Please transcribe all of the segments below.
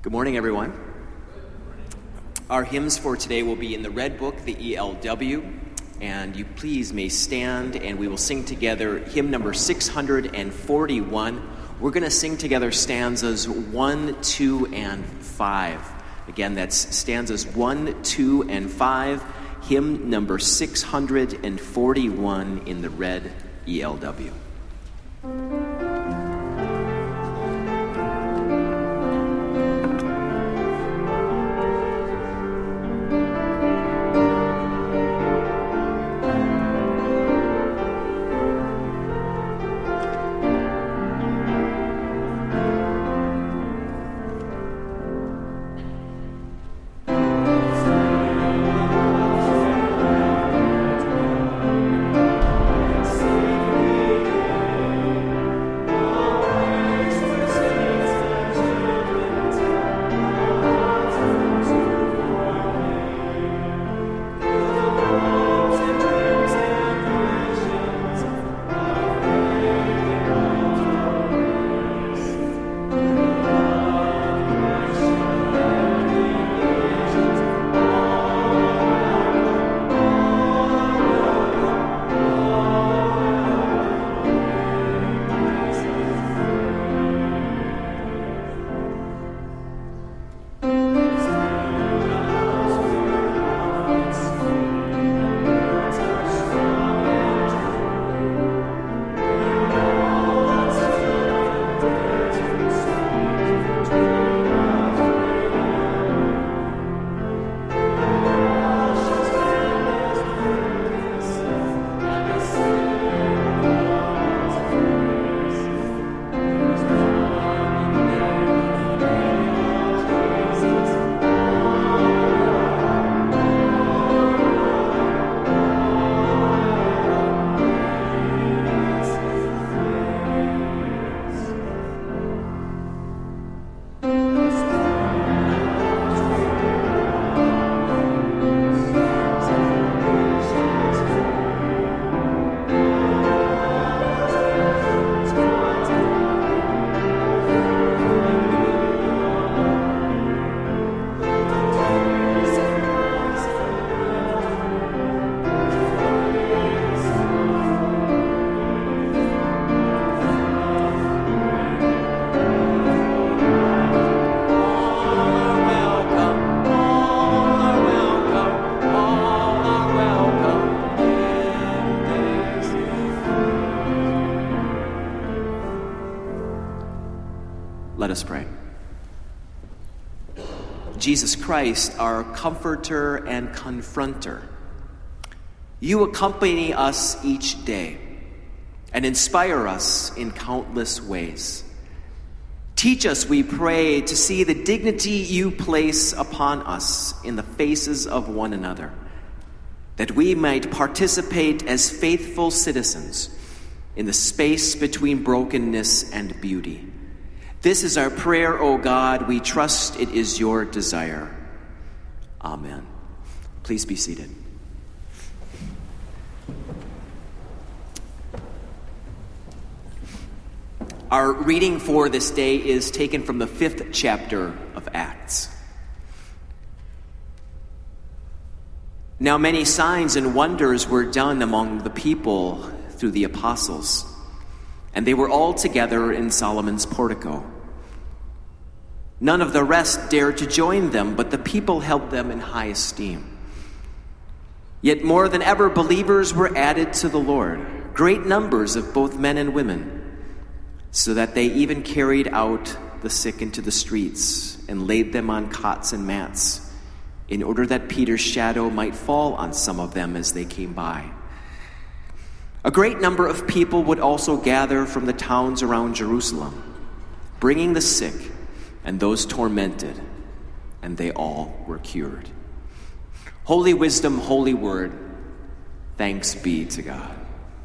Good morning, everyone. Our hymns for today will be in the Red Book, the ELW, and you please may stand and we will sing together hymn number 641. We're going to sing together stanzas 1, 2, and 5. Again, that's stanzas 1, 2, and 5, hymn number 641 in the Red ELW. Let us pray. Jesus Christ, our comforter and confronter, you accompany us each day and inspire us in countless ways. Teach us, we pray, to see the dignity you place upon us in the faces of one another, that we might participate as faithful citizens in the space between brokenness and beauty. This is our prayer, O God. We trust it is your desire. Amen. Please be seated. Our reading for this day is taken from the 5th chapter of Acts. Now many signs and wonders were done among the people through the apostles, and they were all together in Solomon's portico. None of the rest dared to join them, but the people held them in high esteem. Yet more than ever, believers were added to the Lord, great numbers of both men and women, so that they even carried out the sick into the streets and laid them on cots and mats, in order that Peter's shadow might fall on some of them as they came by. A great number of people would also gather from the towns around Jerusalem, bringing the sick and those tormented, and they all were cured. Holy wisdom, holy word, thanks be to God.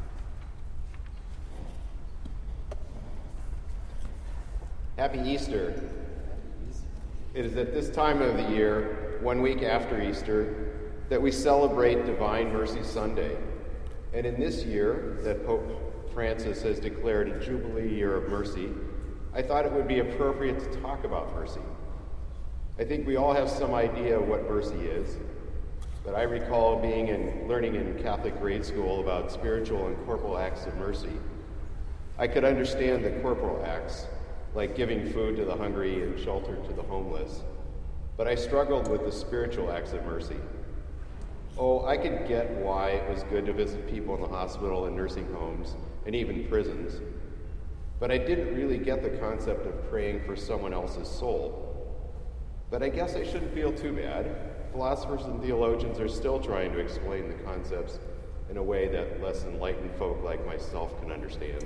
Happy Easter. It is at this time of the year, 1 week after Easter, that we celebrate Divine Mercy Sunday. And in this year that Pope Francis has declared a Jubilee Year of Mercy, I thought it would be appropriate to talk about mercy. I think we all have some idea what mercy is, but I recall learning in Catholic grade school about spiritual and corporal acts of mercy. I could understand the corporal acts, like giving food to the hungry and shelter to the homeless, but I struggled with the spiritual acts of mercy. Oh, I could get why it was good to visit people in the hospital and nursing homes and even prisons, but I didn't really get the concept of praying for someone else's soul. But I guess I shouldn't feel too bad. Philosophers and theologians are still trying to explain the concepts in a way that less enlightened folk like myself can understand.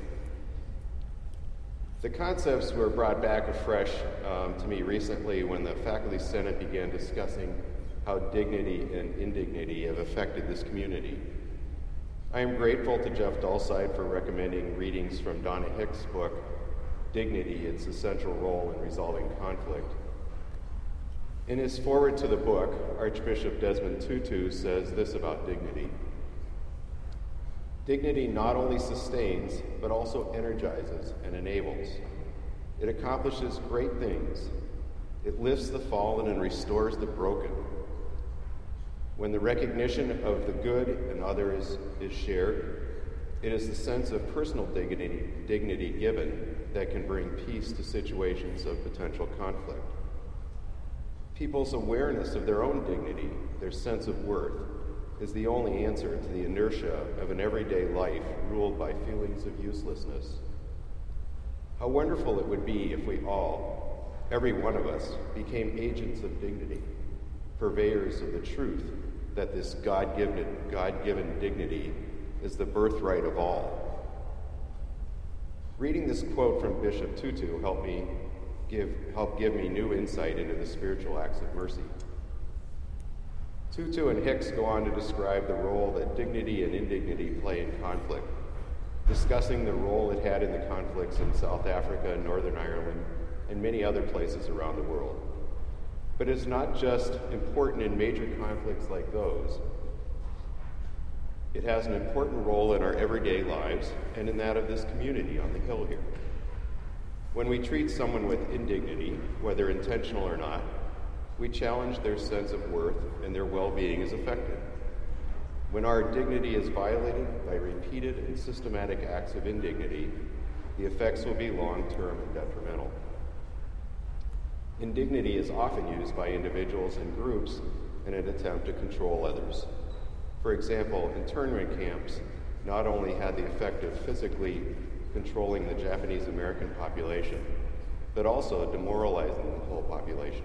The concepts were brought back afresh to me recently when the Faculty Senate began discussing how dignity and indignity have affected this community. I am grateful to Jeff Dulcide for recommending readings from Donna Hicks' book, Dignity, Its Essential Role in Resolving Conflict. In his foreword to the book, Archbishop Desmond Tutu says this about dignity. Dignity not only sustains, but also energizes and enables. It accomplishes great things. It lifts the fallen and restores the broken. When the recognition of the good in others is shared, it is the sense of personal dignity given that can bring peace to situations of potential conflict. People's awareness of their own dignity, their sense of worth, is the only answer to the inertia of an everyday life ruled by feelings of uselessness. How wonderful it would be if we all, every one of us, became agents of dignity, purveyors of the truth that this God-given dignity is the birthright of all. Reading this quote from Bishop Tutu helped give me new insight into the spiritual acts of mercy. Tutu and Hicks go on to describe the role that dignity and indignity play in conflict, discussing the role it had in the conflicts in South Africa and Northern Ireland and many other places around the world. But it's not just important in major conflicts like those. It has an important role in our everyday lives and in that of this community on the Hill here. When we treat someone with indignity, whether intentional or not, we challenge their sense of worth and their well-being is affected. When our dignity is violated by repeated and systematic acts of indignity, the effects will be long-term and detrimental. Indignity is often used by individuals and groups in an attempt to control others. For example, internment camps not only had the effect of physically controlling the Japanese American population, but also demoralizing the whole population.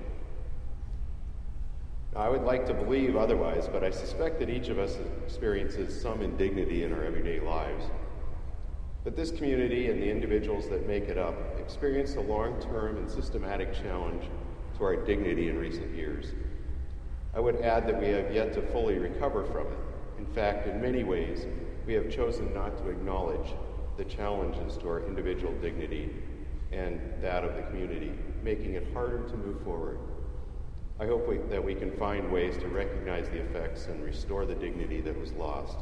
Now, I would like to believe otherwise, but I suspect that each of us experiences some indignity in our everyday lives. But this community and the individuals that make it up experienced a long-term and systematic challenge to our dignity in recent years. I would add that we have yet to fully recover from it. In fact, in many ways, we have chosen not to acknowledge the challenges to our individual dignity and that of the community, making it harder to move forward. I hope that we can find ways to recognize the effects and restore the dignity that was lost.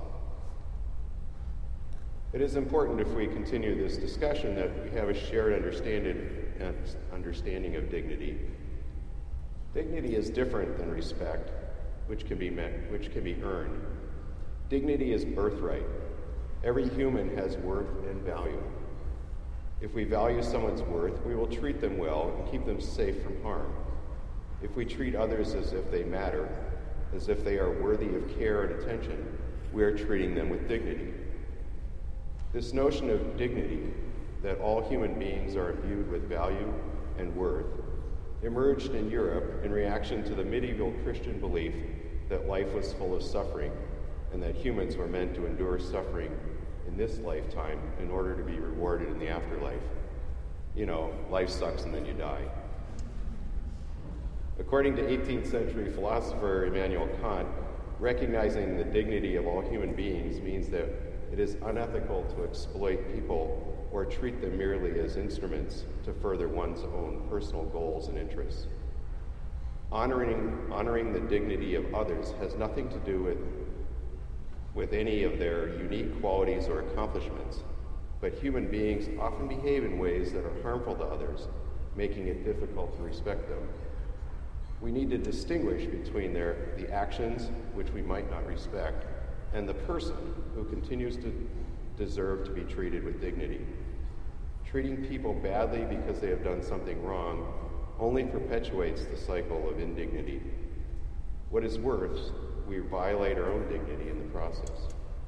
It is important, if we continue this discussion, that we have a shared understanding of dignity. Dignity is different than respect, which can be earned. Dignity is birthright. Every human has worth and value. If we value someone's worth, we will treat them well and keep them safe from harm. If we treat others as if they matter, as if they are worthy of care and attention, we are treating them with dignity. This notion of dignity, that all human beings are imbued with value and worth, emerged in Europe in reaction to the medieval Christian belief that life was full of suffering and that humans were meant to endure suffering in this lifetime in order to be rewarded in the afterlife. You know, life sucks and then you die. According to 18th century philosopher Immanuel Kant, recognizing the dignity of all human beings means that it is unethical to exploit people or treat them merely as instruments to further one's own personal goals and interests. Honoring the dignity of others has nothing to do with any of their unique qualities or accomplishments, but human beings often behave in ways that are harmful to others, making it difficult to respect them. We need to distinguish between the actions, which we might not respect, and the person who continues to deserve to be treated with dignity. Treating people badly because they have done something wrong only perpetuates the cycle of indignity. What is worse, we violate our own dignity in the process.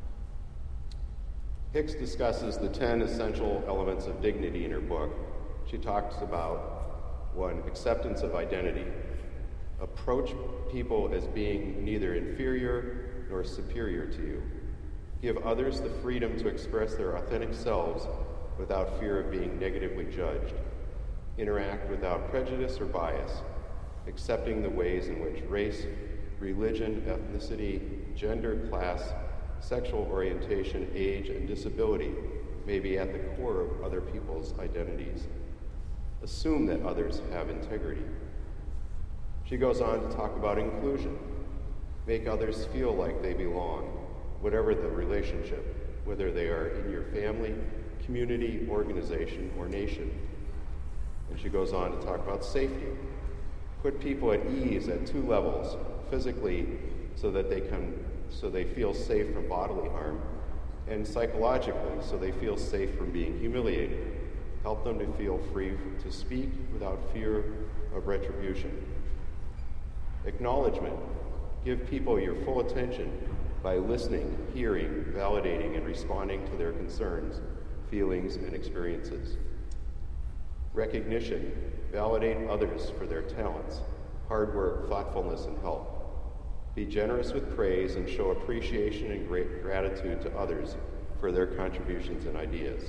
Hicks discusses the 10 essential elements of dignity in her book. She talks about 1, acceptance of identity. Approach people as being neither inferior nor superior to you. Give others the freedom to express their authentic selves without fear of being negatively judged. Interact without prejudice or bias, accepting the ways in which race, religion, ethnicity, gender, class, sexual orientation, age, and disability may be at the core of other people's identities. Assume that others have integrity. She goes on to talk about inclusion. Make others feel like they belong, whatever the relationship, whether they are in your family, community, organization, or nation. And she goes on to talk about safety. Put people at ease at 2 levels, physically so they feel safe from bodily harm, and psychologically so they feel safe from being humiliated. Help them to feel free to speak without fear of retribution. Acknowledgement. Give people your full attention by listening, hearing, validating, and responding to their concerns, feelings, and experiences. Recognition. Validate others for their talents, hard work, thoughtfulness, and help. Be generous with praise and show appreciation and great gratitude to others for their contributions and ideas.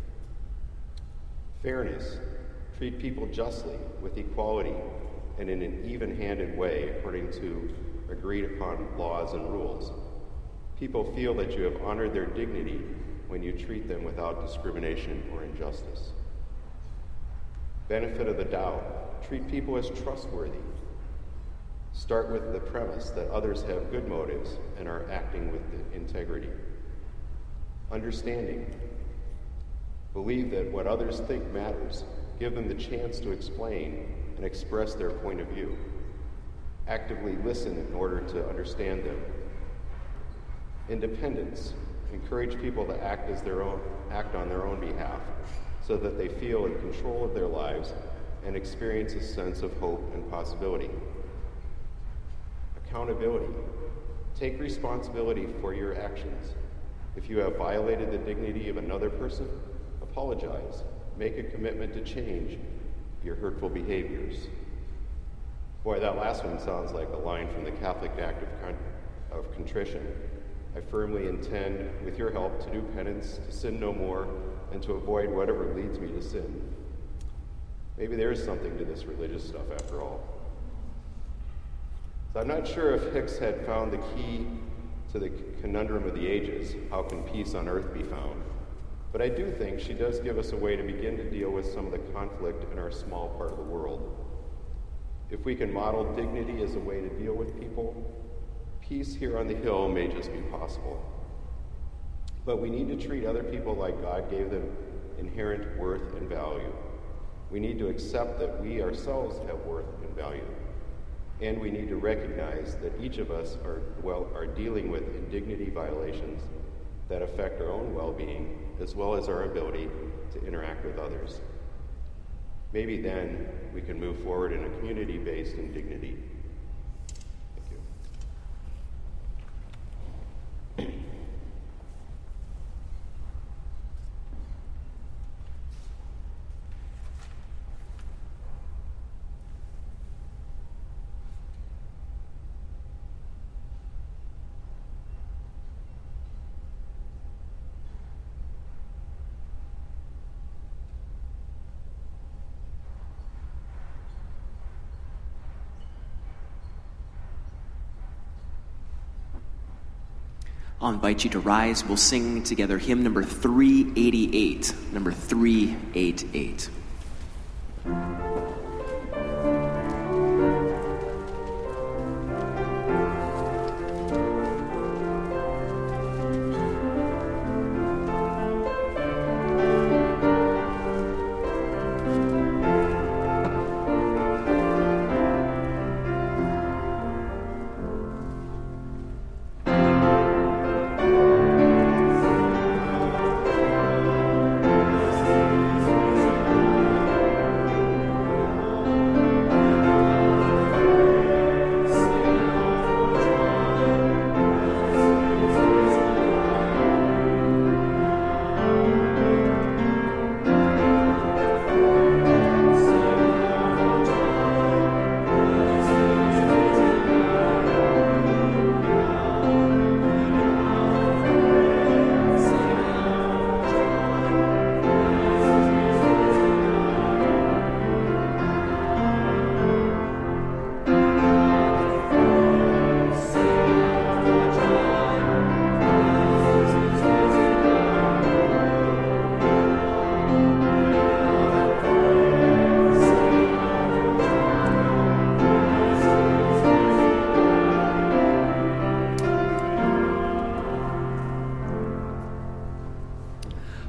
Fairness. Treat people justly, with equality, and in an even-handed way according to agreed-upon laws and rules. People feel that you have honored their dignity when you treat them without discrimination or injustice. Benefit of the doubt. Treat people as trustworthy. Start with the premise that others have good motives and are acting with integrity. Understanding. Believe that what others think matters. Give them the chance to explain and express their point of view. Actively listen in order to understand them. Independence. Encourage people to act on their own behalf so that they feel in control of their lives and experience a sense of hope and possibility. Accountability. Take responsibility for your actions. If you have violated the dignity of another person, apologize. Make a commitment to change your hurtful behaviors. Boy, that last one sounds like a line from the Catholic Act of Contrition. I firmly intend, with your help, to do penance, to sin no more, and to avoid whatever leads me to sin. Maybe there is something to this religious stuff after all. So I'm not sure if Hicks had found the key to the conundrum of the ages, how can peace on earth be found? But I do think she does give us a way to begin to deal with some of the conflict in our small part of the world. If we can model dignity as a way to deal with people, peace here on the hill may just be possible. But we need to treat other people like God gave them inherent worth and value. We need to accept that we ourselves have worth and value. And we need to recognize that each of us are dealing with indignity violations that affect our own well-being, as well as our ability to interact with others. Maybe then we can move forward in a community based in dignity. Thank you. I'll invite you to rise. We'll sing together hymn number 388. Number 388.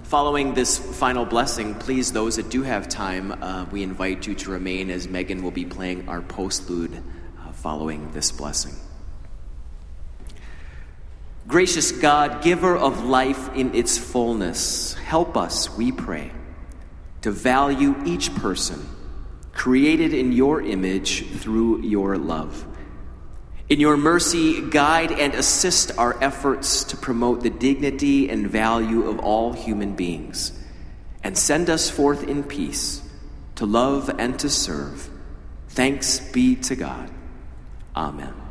Following this final blessing, please, those that do have time, we invite you to remain as Megan will be playing our postlude following this blessing. Gracious God, giver of life in its fullness, help us, we pray, to value each person created in your image through your love. In your mercy, guide and assist our efforts to promote the dignity and value of all human beings, and send us forth in peace to love and to serve. Thanks be to God. Amen.